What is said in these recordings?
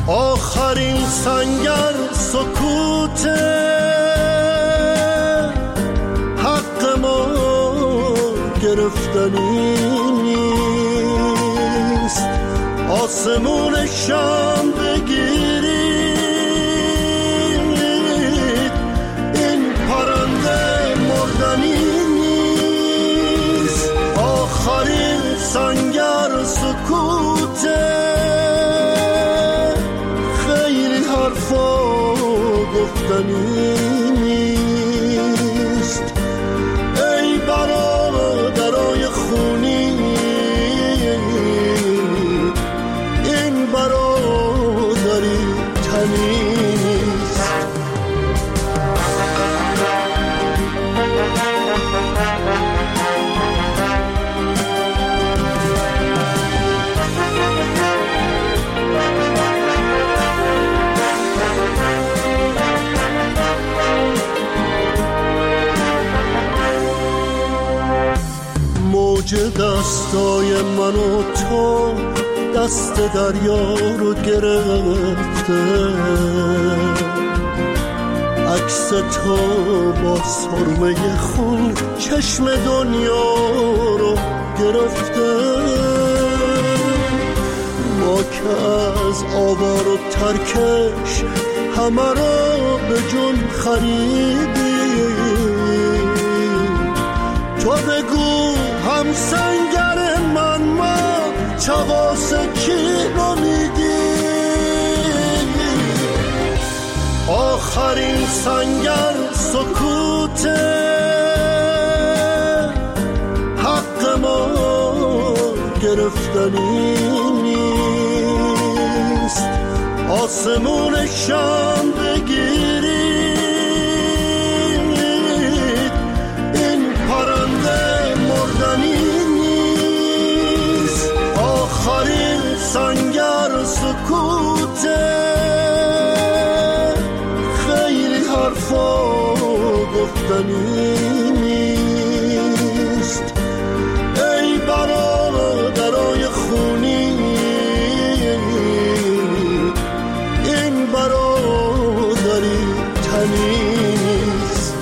آخرین سنگر سکوته، حق ما گرفتنی نیست. آسمون شام بگیرید، این پرنده مردنی نیست. آخرین سنگر سکوته، خیلی حرفا گفتنی نیست. ای برادرای خونی، این برادری تنی نیست. موج دستای من و تو دست دریا رو گرفته، عکس تو با سرمه خون چشم دنیا رو گرفته. ما که از آوار و ترکش همه رو به جون خریدیم، تو بگو هم سنگر من، ما چغاس کی رو میدیم. آخرین سنگر سکوته، حق ما گرفتنی نیست. آسمون شام بگیرید، این پرنده مردنی نیست. آخرین سنگر سکوته، خیلی حرفا گفتنی نیست. ای برادرای خونی، این برادری تنی نیست.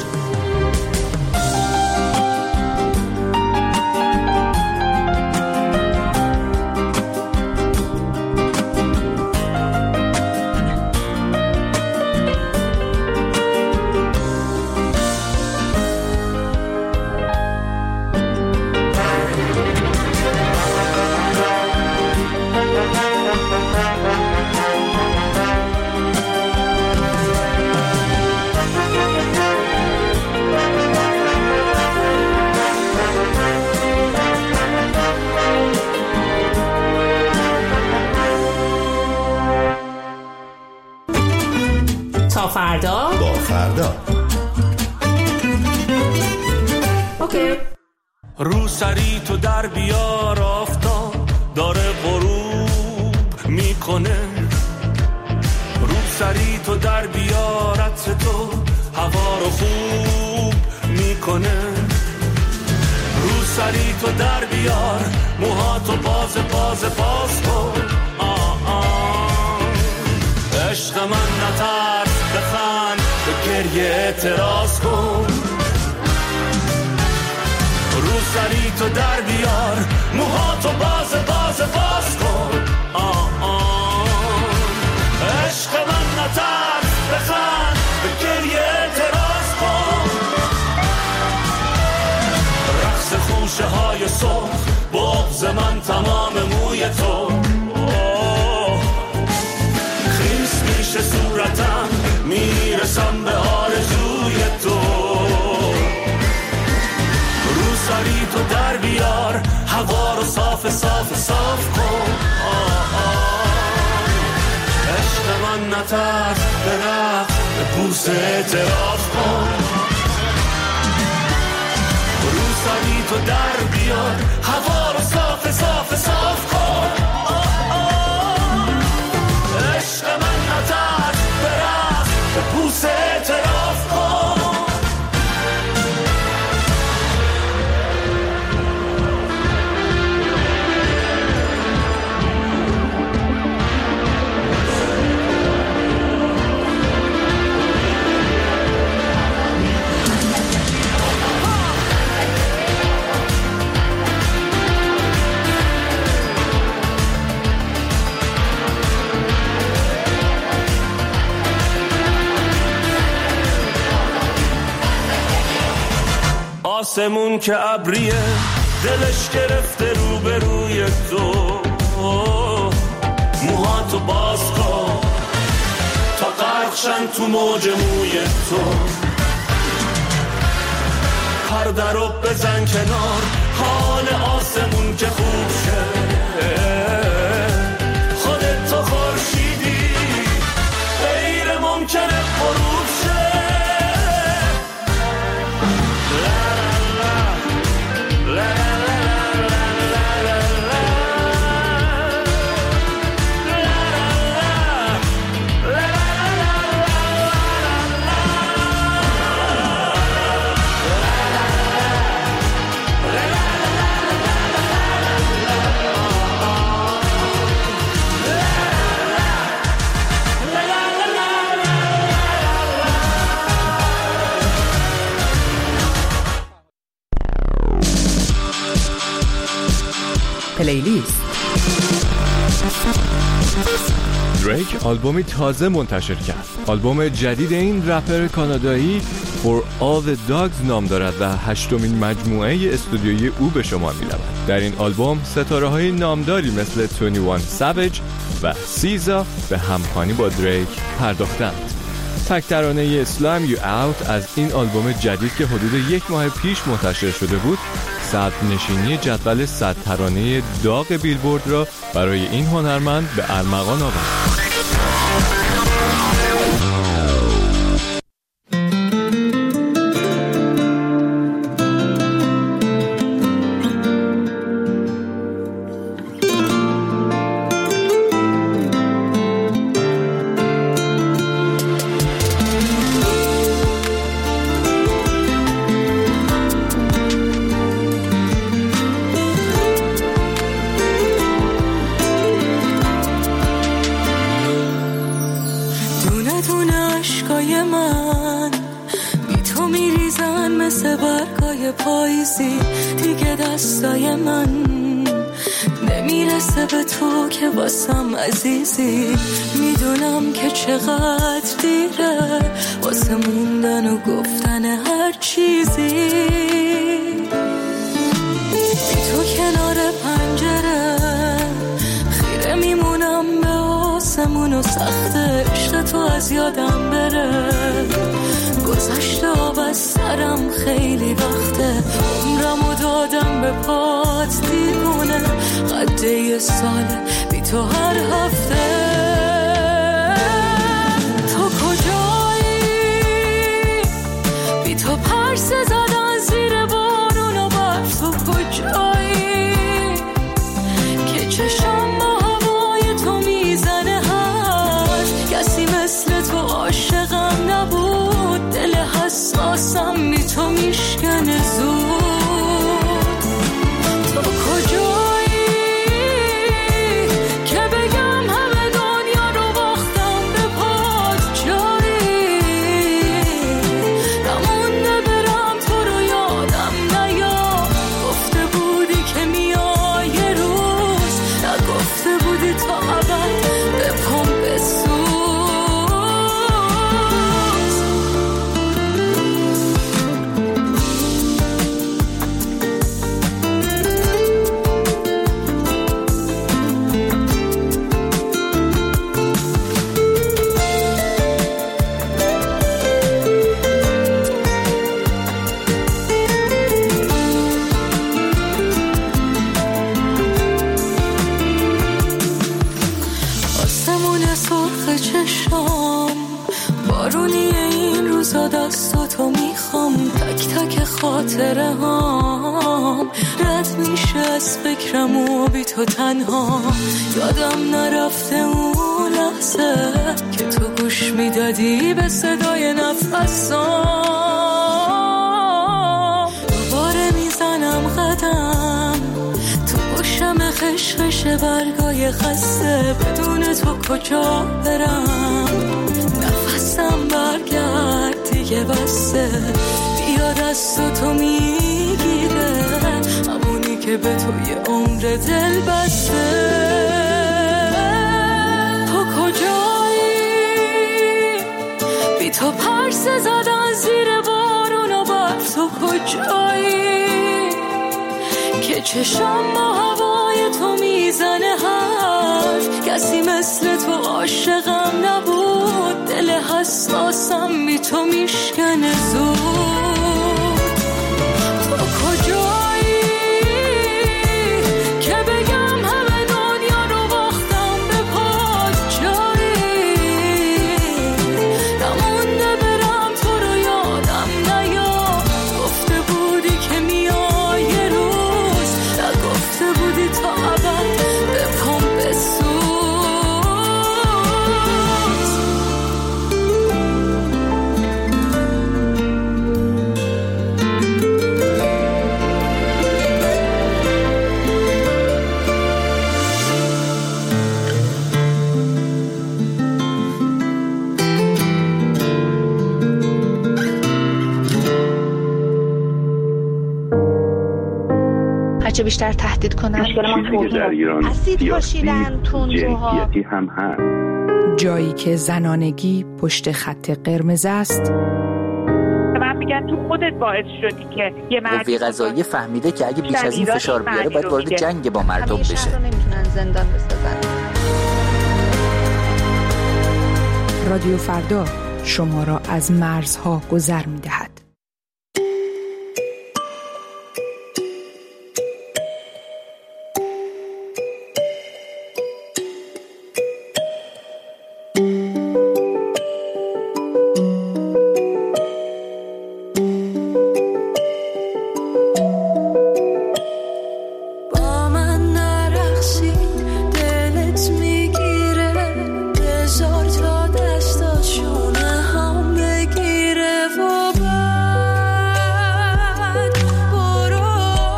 تا فردا با فردا. اوکی. رو سری تو در بیار، آفتاب داره غروب میکنه. رو سری تو در بیار، عطر تو هوا رو خوب میکنه. رو سری تو در بیار، موهاتو باز کن. عشق من نترس، بخند، به گریه اعتراض کن. رو سری تو در بیار، موهاتو باز کن. عشق من نترس، بخند، به گریه اعتراض کن. رقص خوشه های صبح، بغض من تمام موی تو. خیس میشه صورتم، میرسم به آرزوی تو. رو سری تو در بیار، هوا رو صاف کن. عشق من نترس، به رقص، به بوسه اعتراف کن. رو سری تو در بیار، هوا رو صاف کن. عشق من نترس، به رقص، به بوسه اعتراف کن. آسمون که ابریه دلش گرفته روبروی تو، موهاتو باز کن تا غرقشن تو موج موی تو، پرده رو بزن کنار حال آسمون که خوب شه، خودت تو خورشیدی غیر ممکنه غروب شه. پلیلیست. دریک آلبومی تازه منتشر کرد. آلبوم جدید این رپر کانادایی For All The Dogs نام دارد و 8مین مجموعه استودیویی او به شمار می رود. در این آلبوم ستاره‌های نامداری مثل 21 ساویج و سیزا به همخوانی با دریک پرداختند. تک ترانه اسلام یو اوت از این آلبوم جدید که حدود 1 ماه پیش منتشر شده بود، صدر نشینی جدول 100 ترانه داغ بیلبورد را برای این هنرمند به ارمغان آورد. پاییزی دیگه دستای من نمیرسه به تو که واسم عزیزی، میدونم که چقدر دیره واسه موندن و گفتن هر چیزی، بی تو کنار پنجره خیره میمونم به آسمون و سخت عشق تو از یادم بره، گذشته آب از سرم خیلی وقته، عمرمو دادم به پات دیوونه، قد یه ساله بی تو هر هفته. تو کجایی؟ بی تو پرسه زدن زیر بارون و برف، تو کجایی؟ که چشم با هوای تو میزنه، هست کسی مثل تو عاشقم نبود، دل حساسم بی تو میشکنه زود. تو کجایی که بگم همه دنیا رو باختم به پات، جایی نمونده برم تو رو یادم نیا، گفته بودی که میای یه روز، نگفته بودی تا ابد به پام بسوز. دستاتو میخوام، تک تک خاطره هام رد میشه از فکرم و بی تو تنها، یادم نرفته اون لحظه که تو گوش میدادی به صدای نفسام، دوباره میزنم قدم تو گوشم خشخش برگای خسته، بدون تو کجا برم، نفسم برگرد دیگه بسته، بیا دستاتو میگیره، همونی که به تو یه عمر دل بسته. تو کجایی؟ بی تو پرسه زدن زیر بارون و برف، تو کجایی که چشم با هوای تو میزنه حرف؟ کسی مثل تو عاشقم نبود، دل حساسم بی تو میشکنه زود. تو کجایی که بگم همه دنیا رو باختم به پات؟ جایی نمونده برم تو رو یادم نیاد. گفته بودی که میای یه روز، نگفته بودی تا ابد به پام بسوز. هرچه بیشتر تهدید کنن چیزی که در ایران اسید پاشیدن تندروها جنسیتی هم هست. جایی که زنانگی پشت خط قرمز است. من میگن تو خودت باعث شدی که یه قوه قضاییه فهمیده که اگه بیش از این فشار بیاره باید وارد جنگ با مردم بشه. همیشه رو نمیتونن زندان بسازن. رادیو فردا شما را از مرزها گذر می‌دهد. با من نرقصی دلت میگیره، بذار تا دستات شونه هم بگیره و بعد برو.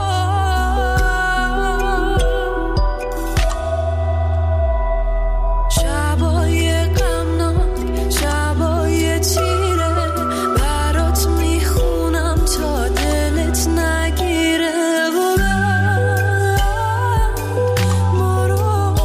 شبای غمناک، شبای تیره، برات میخونم تا دلت نگیره و بعد برو.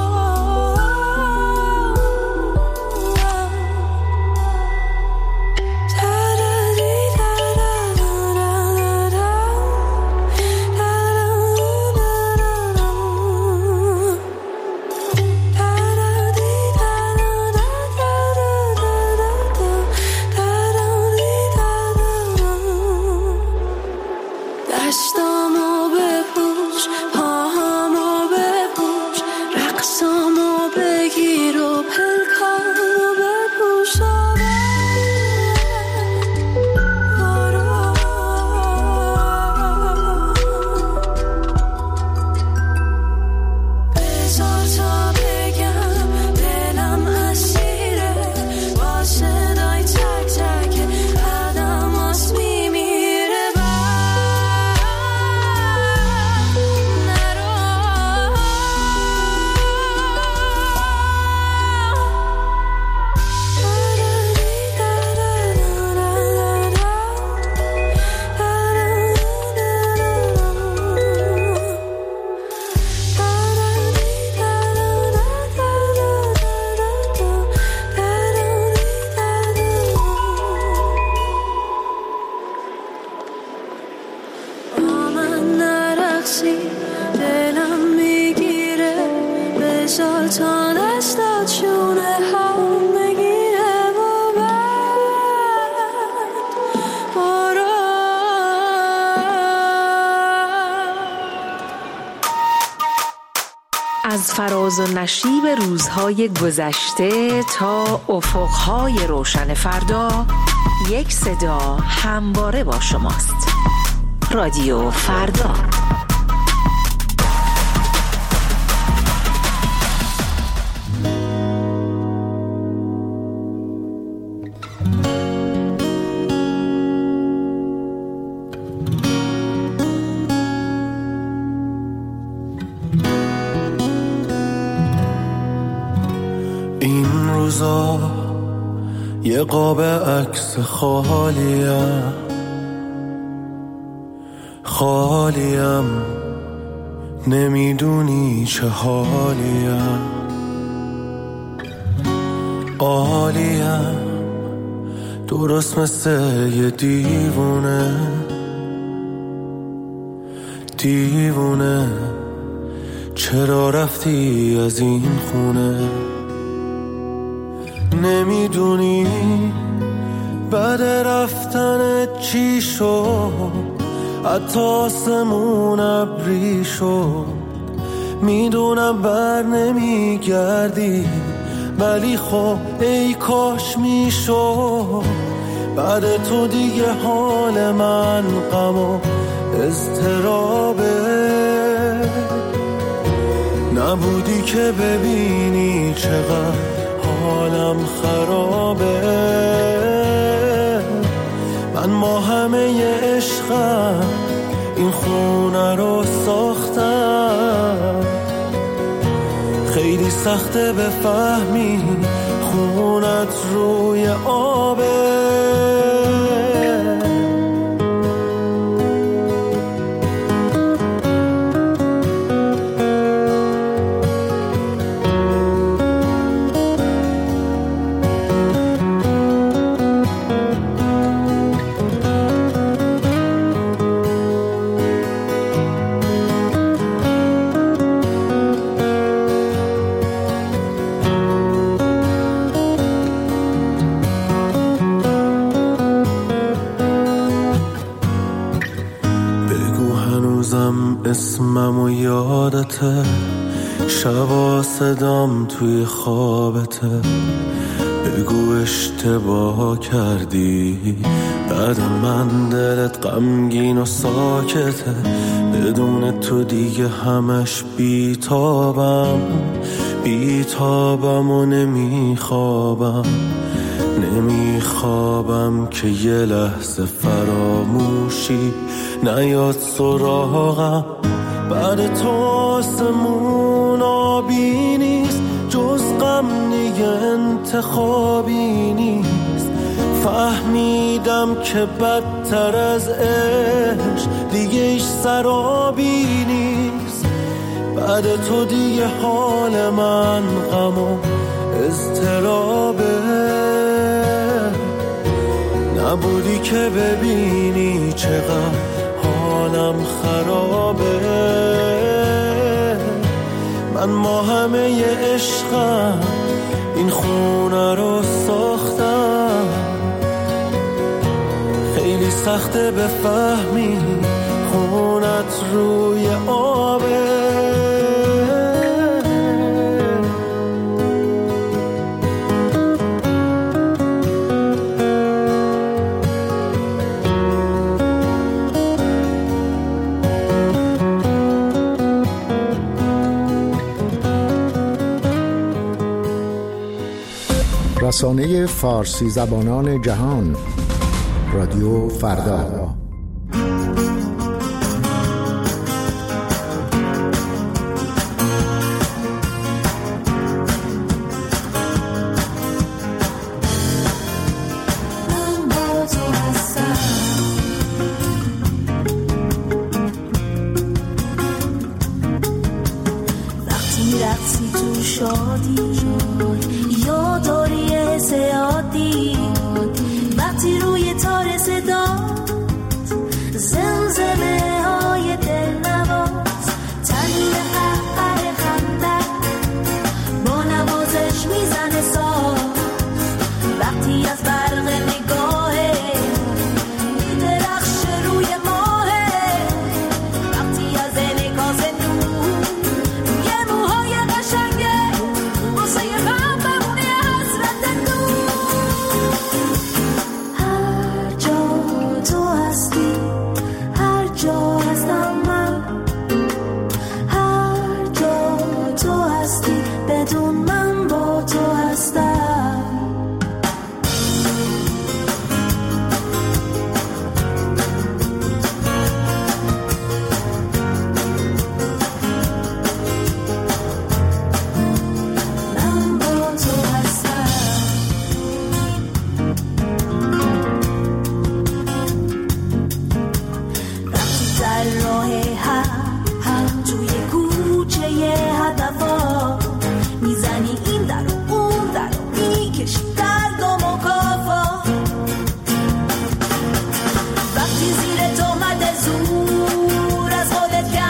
دستامو بپوش، پاهامو بپوش، رقصامو بگیر و پلکامو بپوش و برو. بذار تا بگم دلم اسیره، با صدای تک تک قدمات میمیره. با من نرقصی دلم میگیره، بذار تا دستات شونه هم بگیره و بعد برو. از فراز و نشیب روزهای گذشته تا افقهای روشن فردا، یک صدا همواره با شماست. رادیو فردا. این روزا یه قاب عکس خالیم، نمیدونی چه حالیم، عالیم درست مثل یه دیوونه، دیوونه چرا رفتی از این خونه؟ نمیدونی بعد رفتن چی شد؟ حتی آسمون ابری شد. میدونم بر نمیگردی ولی خب ای کاش میشد. بعد تو دیگه حال من غم و اضطرابه. نبودی که ببینی چقدر حالم خرابه. من با همه عشقم این خونه رو ساختم. خیلی سخته بفهمی خونت روی آبه. اسمم و یادته، شبا صدام توی خوابته. بگو اشتباه کردی، بعد من دلت غمگین و ساکته. بدون تو دیگه همش بیتابم و نمیخوابم که یه لحظه فراموشی نیاد سراغم. بعد تو آسمون آبی نیست، جز غم دیگه انتخابی نیست. فهمیدم که بدتر از عشق دیگه ایش سرابی نیست. بعد تو دیگه حال من غم و اضطرابه. نبودی که ببینی چقدر حالم خرابه. من با همه عشقم این خونه رو ساختم. خیلی سخته بفهمی خونت روی آبه. رسانه فارسی زبانان جهان، رادیو فردا. زور از خودت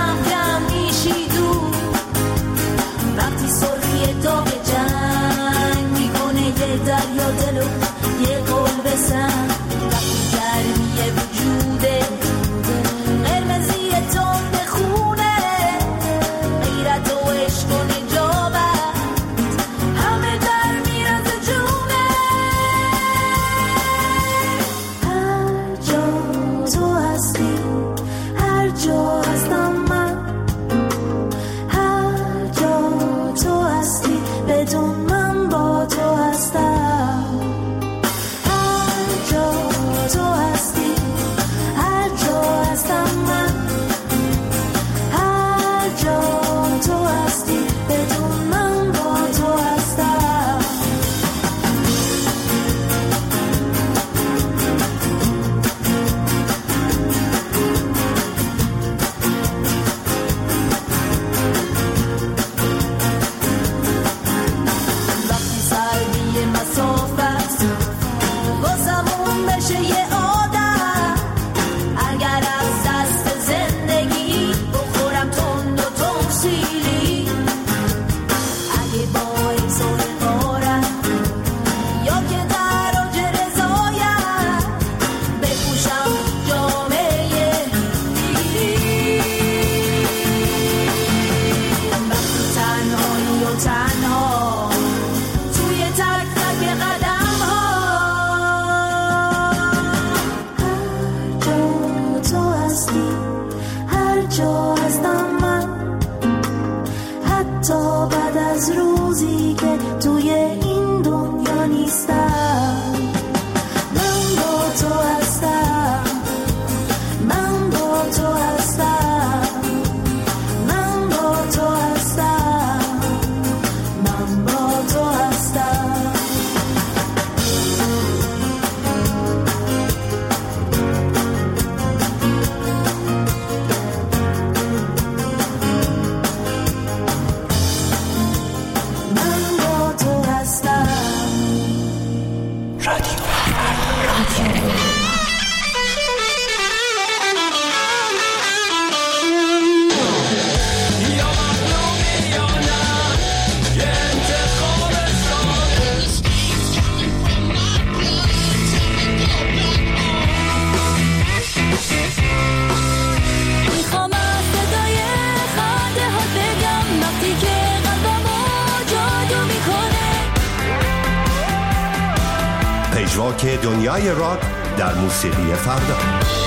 پژواک دنیای راک در موسیقی فردا.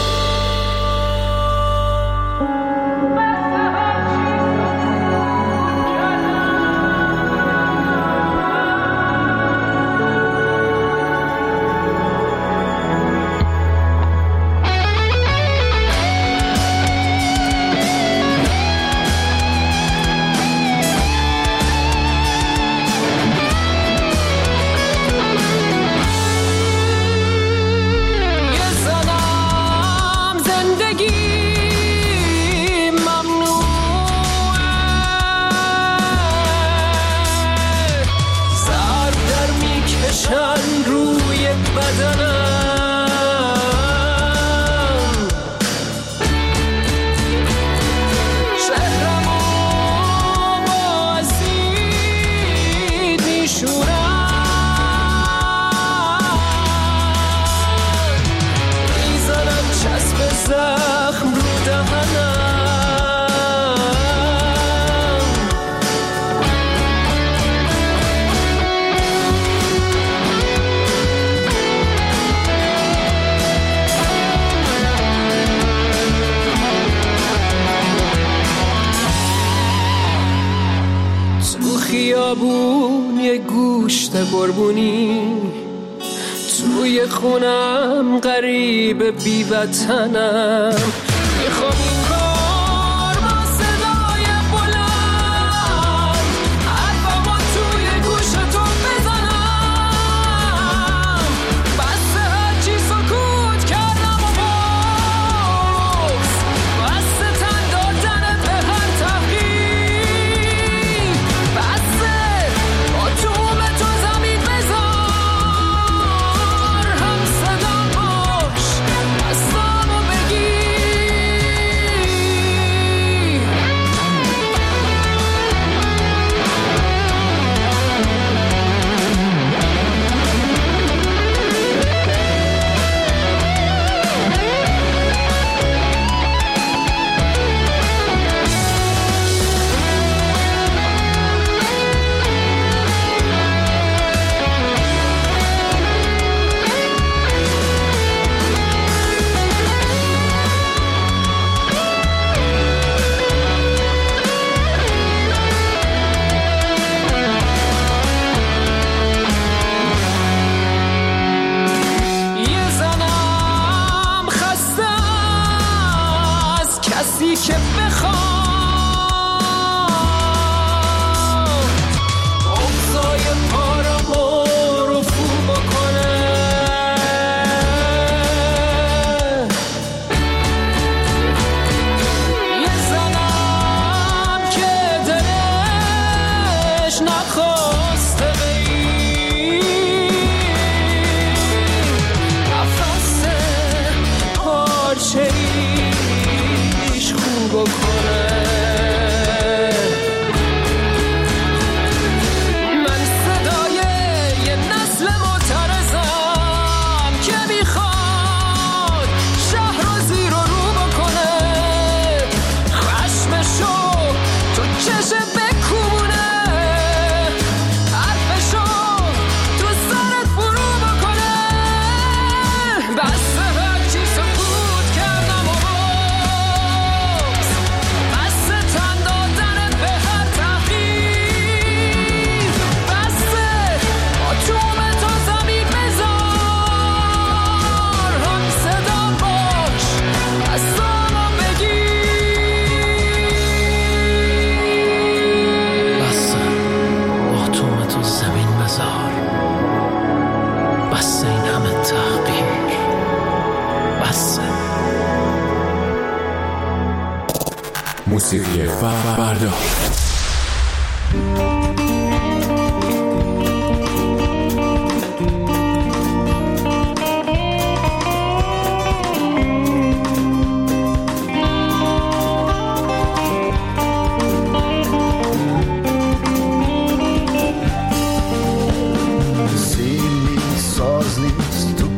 خیابون یه گوشت قربونی، توی خونم غریب بی وطنم، میخوام این کار با صدای بلند حرفمو توی گوشتون بزنم، بس هرچی سکوت کردم و بغض، بس تن دادن به هر تحقیر، بس با توم تو زمین بذار، هم صدا باش دستامو بگیر. یه زنم خسته از کسی که بخواد اوضاع پارمو رفو بکنه، یه زنم که دلش نخواسته بگیر، نفس پارچه‌ایش خوب کنه. من صدای یه نسل معترضم که میخواد شهر رو زیر و رو بکنه، خشمشو تو چش بکونه، حرفشو تو سرت فرو بکنه، بس هرچی سکوت کردم و بغض، بس تن دادن به هر تحقیر، بس با توم تو زمین بذار، هم صدا باش دستامو بگیر. بس با توم تو زمین بذار، بس این همه تحقیر، بس. موسیقی فردا.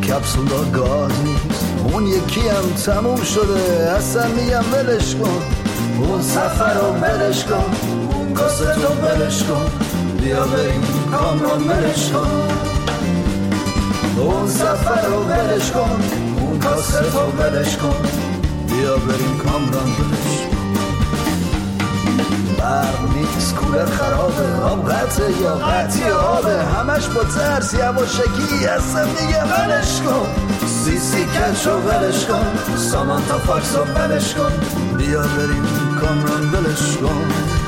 کپسولا گاز نیست، اون یکی هم تموم شده اصلا میگم ولش کن، اون سفر رو ولش کن، اون کاست رو ولش کن، بیا بریم کامران ولش کن، اون سفر رو ولش کن، اون کاست رو ولش کن، بیا بریم کامران ولش کن. برق نیست، کولر خرابه، آب قطعه یا قطعی آبه، همش با ترس یواشکی اصلا میگه ولش کن، سی کچ رو ولش کن، سامانتا فاکس رو ولش کن، بیا بریم کامران ولش کن،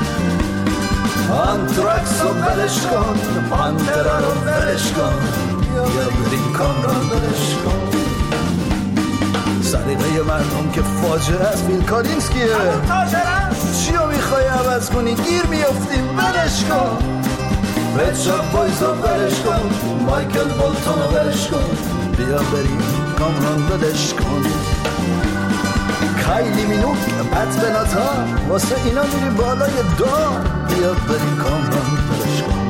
آنتراکس رو ولش کن، پانترا رو ولش کن، بیا بریم کامران ولش کن. سلیقه مردم که فاجعه است، بیل کالینسکیه چی رو میخوای عوض کنی، گیر میافتیم ولش کن، رد شاپ بایز رو ولش کن، مایکل بولتون رو ولش کن، بیا بریم کامران ولش کن، کایلی مینوک بط بناتا واسه اینا میری بالای دار، بیا بریم کامران ولش کن،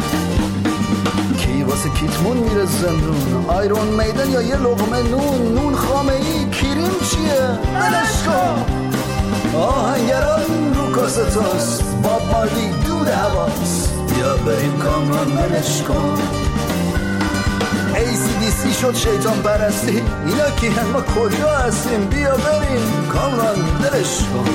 کی واسه کیتمون میره زندون، آیرون میدن یا یه لقمه نون خامه ای، کیریم چیه ولش کن، آهنگران رو کاستاست، باب مارلی دود هواست، بیا بریم کامران ولش کن، ACDC شد شیطان پرستی، اینا کی هم ما کجا هستیم، بیا بریم کامران ولش کن.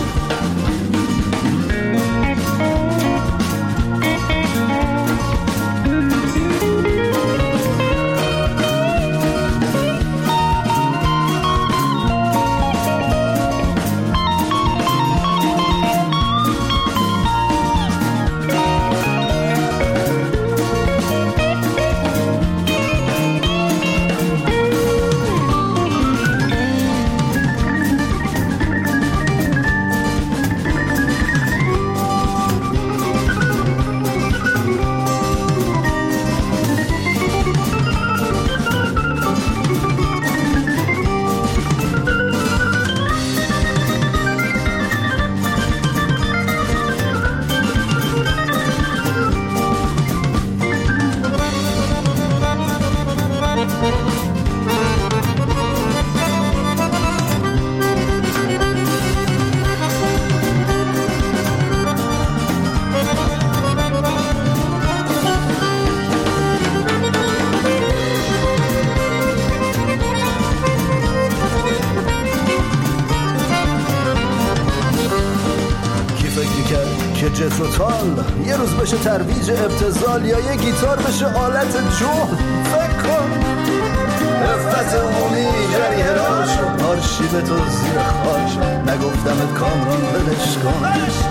جتروتال یه روز بشه ترویج ابتذال، یا یه گیتار بشه آلت جون، فکر کن رفت عمومی جریه راش، آرشیو تو زیر خاش، نگفتمت کامران ولش کن،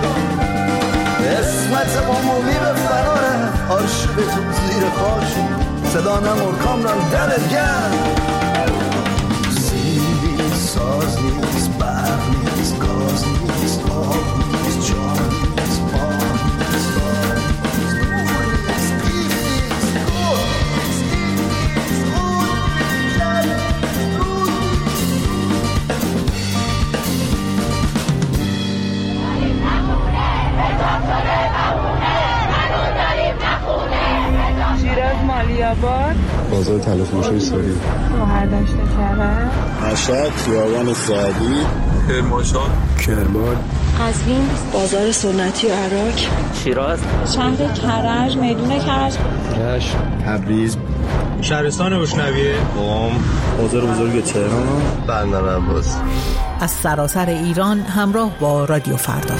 اسمت عمومی به فراره، آرشیو تو زیر خاش، صدا نمور کامران دلت گرم، سیبی ساز نیست، برق نیست، گاز نیست، آب نیست، جان نیست، شیراز مالیاباد، بازار تلفروش سوری، مهردشت کرد، مشهد خیابان سعدی، کرمانشاه، کرمان، قزوین، بازار سنتی عراق، شیراز، شهر کرج، میدون کرج، رشت، تبریز، شهرستان روشنویه، قم، بازار بزرگ تهران، بندر عباس. از سراسر ایران همراه با رادیو فردا.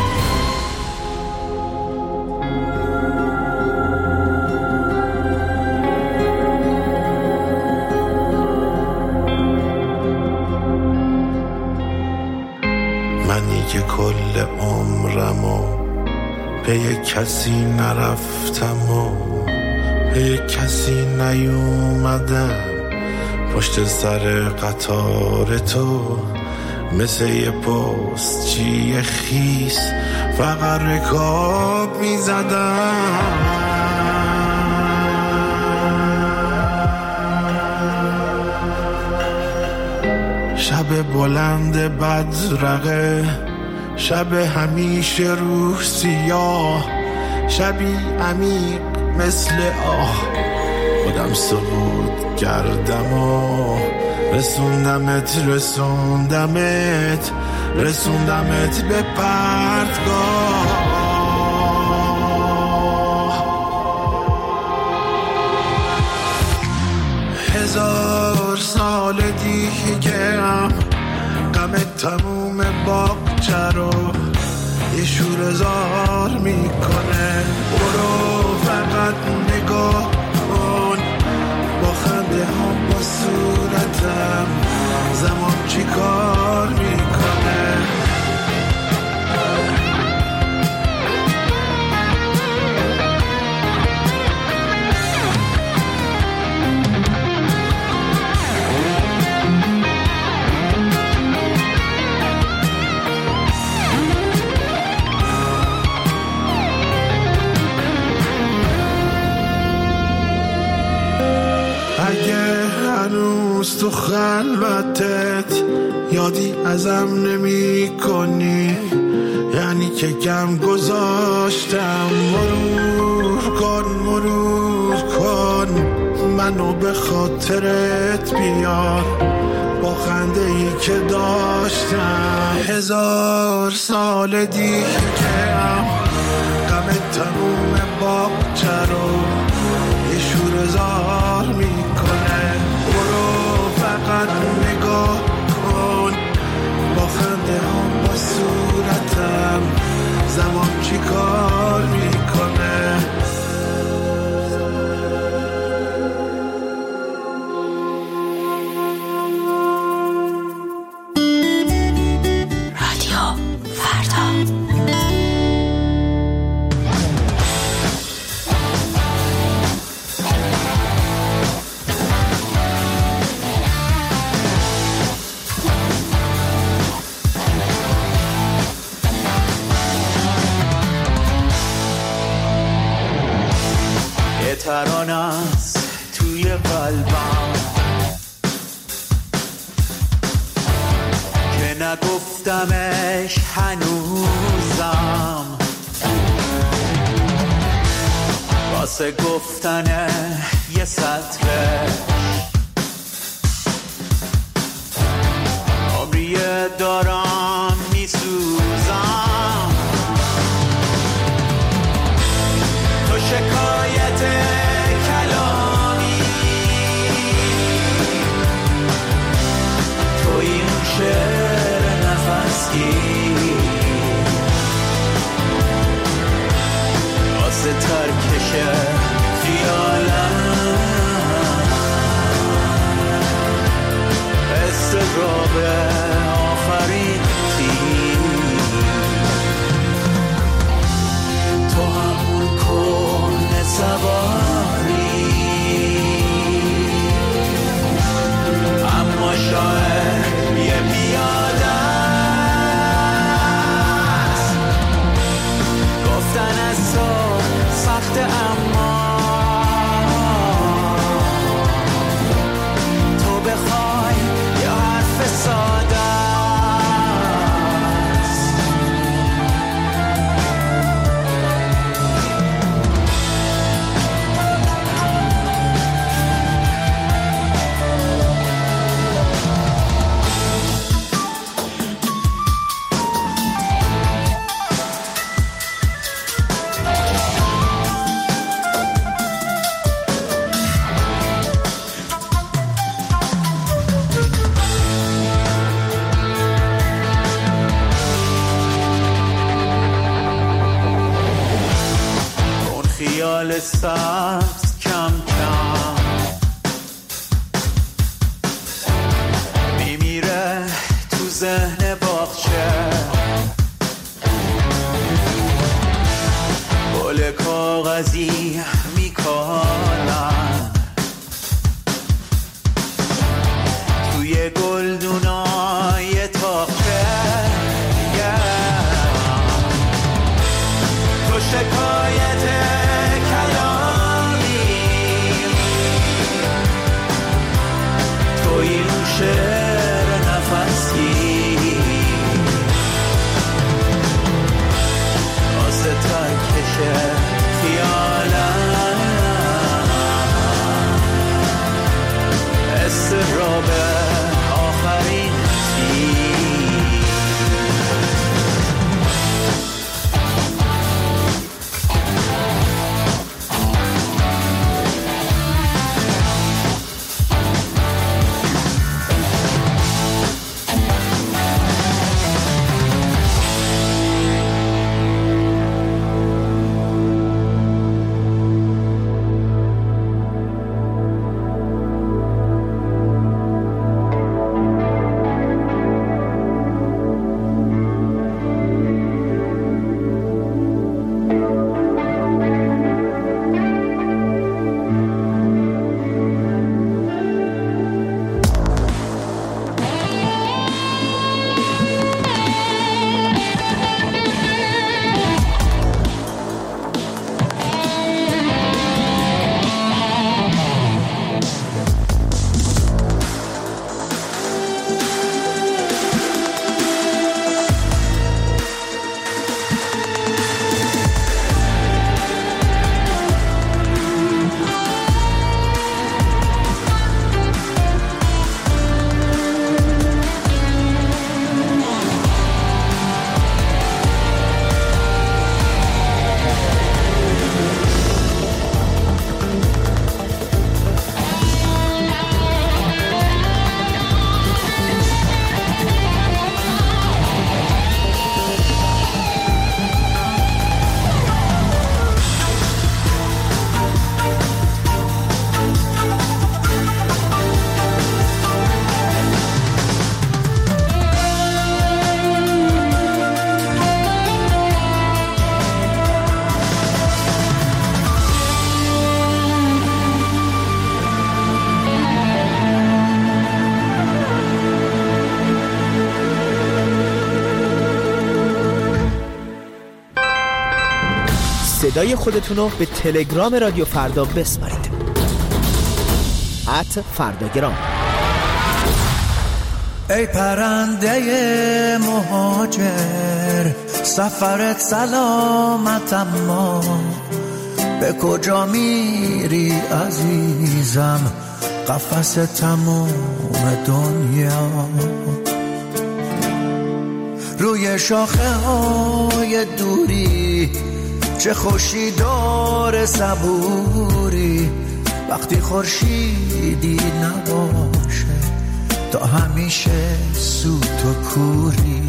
منی که کل عمرمو پی کسی نرفتم و پی کسی نیومدم، پشت سر قطار تو مثل یه پستچی خیس فقط رکاب میزدم. شب بلند بدرقه، شب همیشه روح سیاه، شبی عمیق مثل آه، خودم سقوط کردم و رسوندمت به پرتگاه. هزار سال دیگه هم غم تموم باغچه رو یه شور زار میکنه. برو فقط نگاه کن با خنده هم با صورتم زمان چی کار میکنه. تو خلوتت یادی ازم نمی کنی، یعنی که کم گذاشتم. مرور کن منو به خاطرت بیار با خنده ای که داشتم. هزار سال دیگه هم غم تموم باغچه رو یه شور زار میکنه. فقط نگاه کن با خنده هم با صورتم زمان چی کار میکنه. رادیو فردا. ترانه است توی قلبم که نگفتمش هنوزم، واسه گفتن یه سطره عمری دارم میسوزم. تو شکایت کلامی، تو این شعر نفسگی واسه ترکش خیالم. صدای خودتونو به تلگرام رادیو فردا بسپارید. @فرداگرام. ای پرنده مهاجر سفرت سلامت، اما به کجا میری عزیزم؟ قفس تموم دنیا. روی شاخه های دوری چه خوشی داره صبوری، وقتی خورشیدی نباشه تا همیشه سوت و کوری.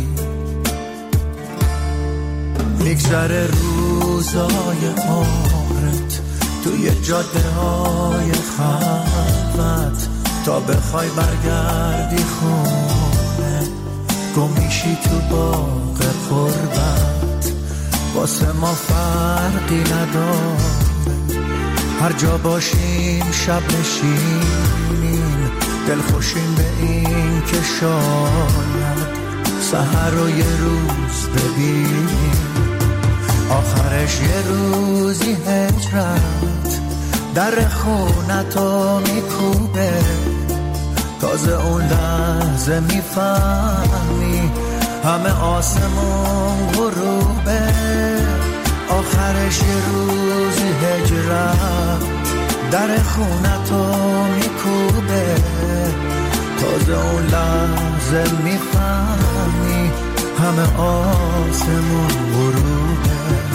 میگذره روزای عمرت توی جاده های خلوت، تا بخوای برگردی خونه گم میشی تو باغ قربت. واسه ما فرقی نداره، هر جا باشیم شب نشینیم، دل خوشیم به این که شاید سحر رو یه روز ببینیم. آخرش یه روزی هجرت در خونتو میکوبه، تازه اون لحظه میفهمی همه آسمون غروبه. آخرش یه روزی هجرت در خونتو میکوبه، تازه اون لحظه میفهمی همه آسمون غروبه.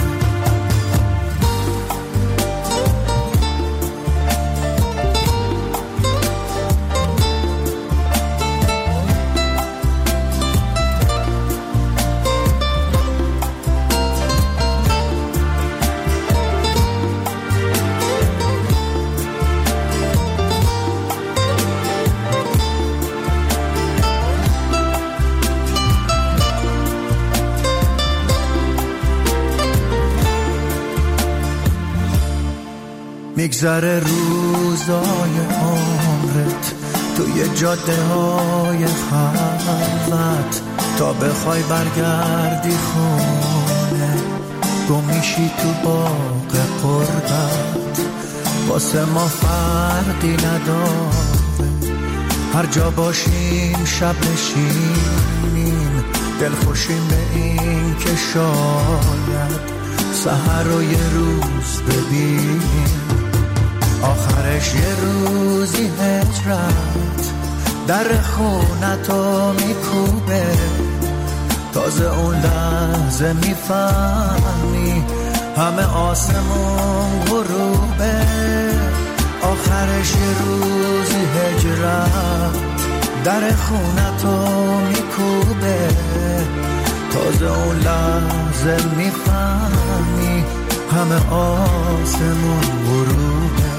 میگذره روزای عمرت توی جاده های خلوت، تا بخوای برگردی خونه گم میشی تو باغ قربت. واسه ما فرقی نداره، هر جا باشیم شب نشینیم، دل خوشیم به این که شاید سحر رو یه روز ببینیم. آخرش یه روزی هجرت در خونتو میکوبه، تازه اون لحظه میفهمی همه آسمون غروبه. آخرش یه روزی هجرت در خونتو میکوبه، تازه اون لحظه میفهمی همه آسمون غروبه.